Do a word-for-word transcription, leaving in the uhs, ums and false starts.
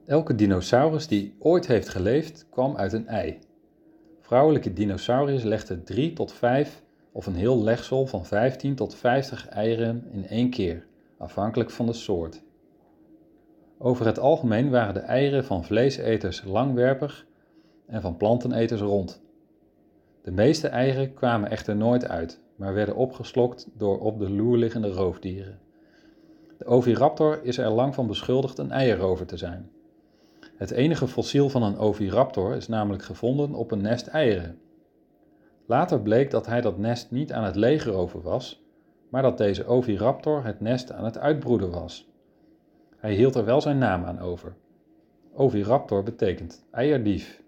Elke dinosaurus die ooit heeft geleefd, kwam uit een ei. Vrouwelijke dinosauriërs legden drie tot vijf of een heel legsel van vijftien tot vijftig eieren in één keer, afhankelijk van de soort. Over het algemeen waren de eieren van vleeseters langwerpig en van planteneters rond. De meeste eieren kwamen echter nooit uit, maar werden opgeslokt door op de loer liggende roofdieren. De oviraptor is er lang van beschuldigd een eierrover te zijn. Het enige fossiel van een oviraptor is namelijk gevonden op een nest eieren. Later bleek dat hij dat nest niet aan het legeroven was, maar dat deze oviraptor het nest aan het uitbroeden was. Hij hield er wel zijn naam aan over. Oviraptor betekent eierdief.